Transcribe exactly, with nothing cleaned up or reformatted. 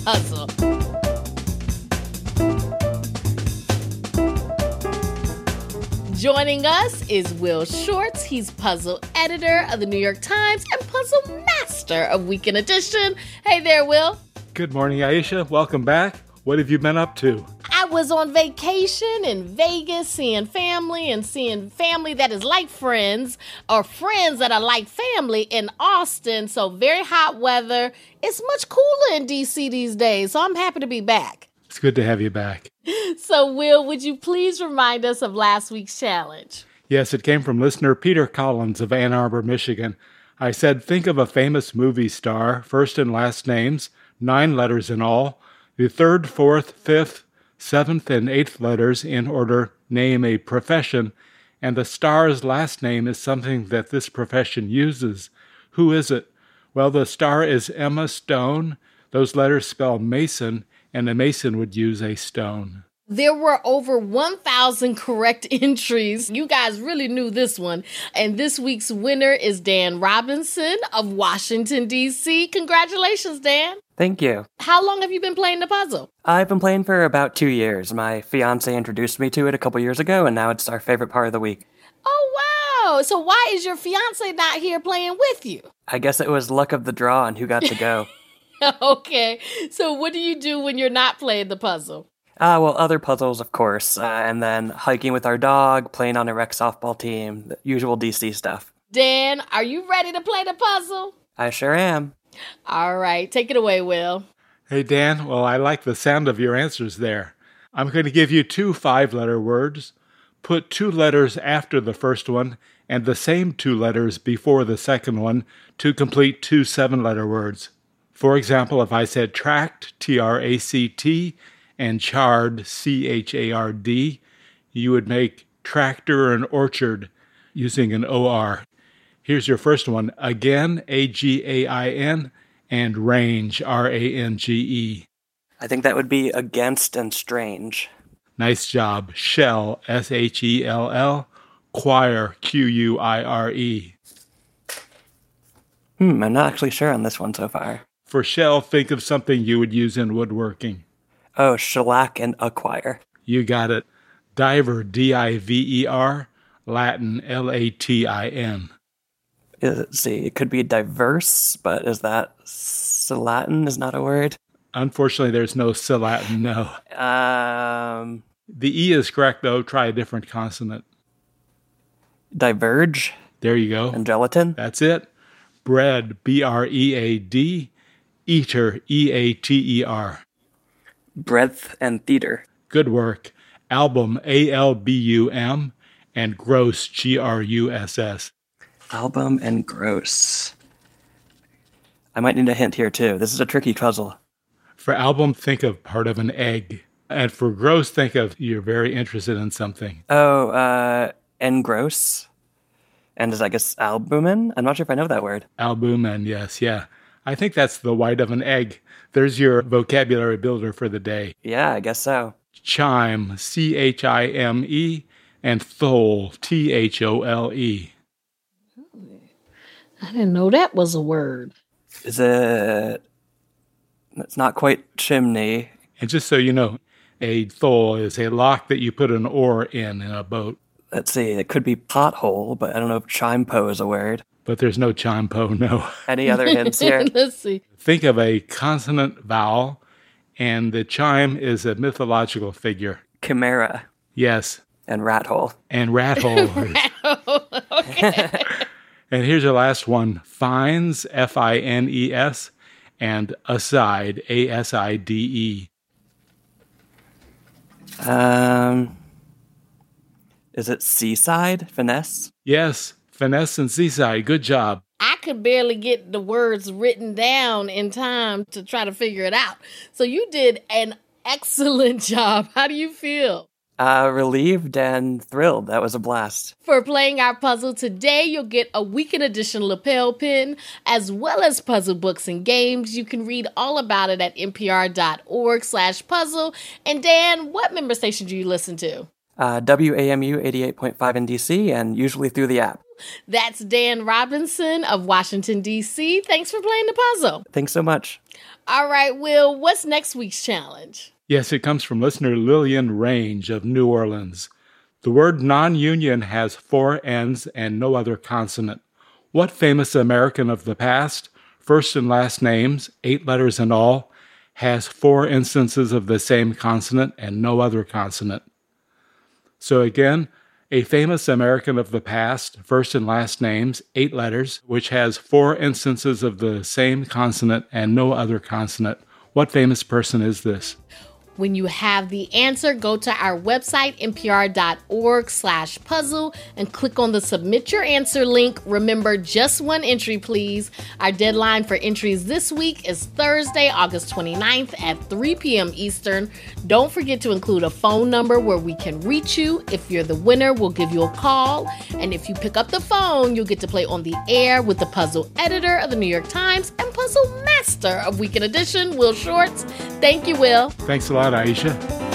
puzzle. Joining us is Will Shortz. He's puzzle editor of the New York Times and puzzle master of Weekend Edition. Hey there, Will. Good morning, Aisha. Welcome back. What have you been up to? I was on vacation in Vegas, seeing family and seeing family that is like friends or friends that are like family in Austin. So very hot weather. It's much cooler in D C these days, so I'm happy to be back. It's good to have you back. So, Will, would you please remind us of last week's challenge? Yes, it came from listener Peter Collins of Ann Arbor, Michigan. I said, think of a famous movie star, first and last names, nine letters in all. The third, fourth, fifth, seventh, and eighth letters in order name a profession, and the star's last name is something that this profession uses. Who is it? Well, the star is Emma Stone. Those letters spell Mason, and a mason would use a stone. There were over one thousand correct entries. You guys really knew this one. And this week's winner is Dan Robinson of Washington, D C. Congratulations, Dan. Thank you. How long have you been playing the puzzle? I've been playing for about two years. My fiance introduced me to it a couple years ago, and now it's our favorite part of the week. Oh, wow. So why is your fiance not here playing with you? I guess it was luck of the draw on who got to go. Okay. So what do you do when you're not playing the puzzle? Ah, uh, well, other puzzles, of course, uh, and then hiking with our dog, playing on a rec softball team, the usual D C stuff. Dan, are you ready to play the puzzle? I sure am. All right. Take it away, Will. Hey, Dan. Well, I like the sound of your answers there. I'm going to give you two five-letter words. Put two letters after the first one and the same two letters before the second one to complete two seven-letter words. For example, if I said tract, T R A C T, and chard, C H A R D, you would make tractor and orchard using an O R. Here's your first one. Again, A G A I N, and range, R A N G E. I think that would be against and strange. Nice job. Shell, S H E L L, choir, Q U I R E. Hmm, I'm not actually sure on this one so far. For shell, think of something you would use in woodworking. Oh, shellac and acquire. You got it. Diver, D I V E R, Latin, L A T I N. Let's see, it could be diverse, but is that Latin is not a word? Unfortunately, there's no Latin, no. Um, the E is correct, though. Try a different consonant. Diverge. There you go. And gelatin. That's it. Bread, B R E A D. Eater, E A T E R. Breadth and theater. Good work. Album, A L B U M. And gross, G R U S S. Album and gross. I might need a hint here, too. This is a tricky puzzle. For album, think of part of an egg. And for gross, think of you're very interested in something. Oh, uh, engross? And is, I guess, albumin? I'm not sure if I know that word. Albumin, yes, yeah. I think that's the white of an egg. There's your vocabulary builder for the day. Yeah, I guess so. Chime, C H I M E, and thole, T H O L E. I didn't know that was a word. Is it... It's not quite chimney. And just so you know, a thole is a lock that you put an oar in in a boat. Let's see, it could be pothole, but I don't know if chime-po is a word. But there's no chime-po, no. Any other hints here? Let's see. Think of a consonant vowel, and the chime is a mythological figure. Chimera. Yes. And rat hole. And rat hole. Rat hole, okay. And here's your last one. Fines, F I N E S, and aside, A S I D E. Um... Is it seaside? Finesse? Yes, finesse and seaside. Good job. I could barely get the words written down in time to try to figure it out. So you did an excellent job. How do you feel? Uh, relieved and thrilled. That was a blast. For playing our puzzle today, you'll get a Weekend Edition lapel pin, as well as puzzle books and games. You can read all about it at npr.org slash puzzle. And Dan, what member station do you listen to? Uh, W A M U eighty-eight point five in D C, and usually through the app. That's Dan Robinson of Washington, D C. Thanks for playing the puzzle. Thanks so much. All right, Will, what's next week's challenge? Yes, it comes from listener Lillian Range of New Orleans. The word non-union has four N's and no other consonant. What famous American of the past, first and last names, eight letters in all, has four instances of the same consonant and no other consonant? So again, a famous American of the past, first and last names, eight letters, which has four instances of the same consonant and no other consonant. What famous person is this? When you have the answer, go to our website, npr.org slash puzzle, and click on the Submit Your Answer link. Remember, just one entry, please. Our deadline for entries this week is Thursday, August twenty-ninth at three p.m. Eastern. Don't forget to include a phone number where we can reach you. If you're the winner, we'll give you a call. And if you pick up the phone, you'll get to play on the air with the puzzle editor of the New York Times and puzzle master of Weekend Edition, Will Shortz. Thank you, Will. Thanks a lot, Aisha.